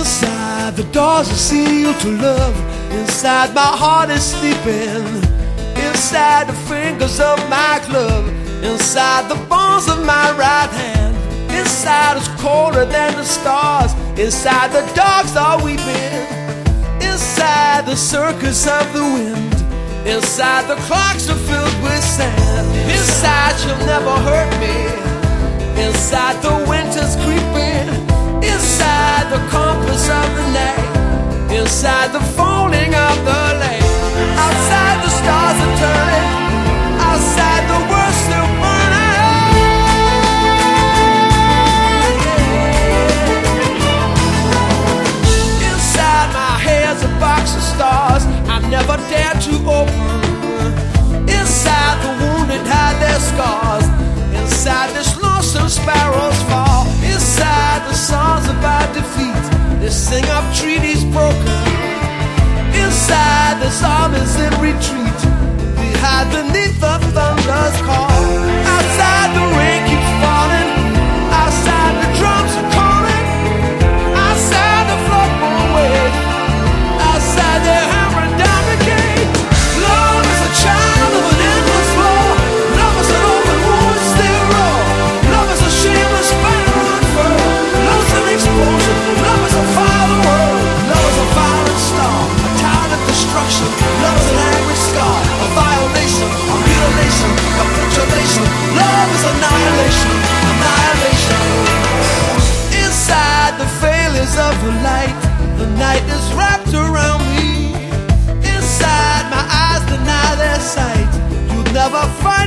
Inside the doors are sealed to love. Inside my heart is sleeping. Inside the fingers of my glove. Inside the bones of my right hand. Inside is colder than the stars. Inside the dogs are weeping. Inside the circus of the wind. Inside the clocks are filled with sand. Inside she'll never hurt me. Inside the winter's creeping. Inside the compass of the night. Inside the folding of the lake. Outside the stars are turning. Outside the world's still burning. Inside my hair's a box of stars I never dared to open. Inside the wounded hide their scars. Inside this lonesome sparrows fall. Inside the songs about defeat, they sing of treaties broken. Inside this armies in retreat, we hide beneath the thunder's call. Outside the rain keeps falling. Outside the drums are calling. Outside the floor won't wait. Outside they're hammering down the gate. Love is a child of an endless war. Love is an open wound still raw. Love is a shameless fire unfurled. Love is an explosion. Love is a fire world. Love is a violent star, a tide of destruction. Love is an angry scar, a violation, a mutilation, capitulation. Love is annihilation, annihilation. Inside the failures of the night is wrapped around me. Inside my eyes deny their sight. You'll never find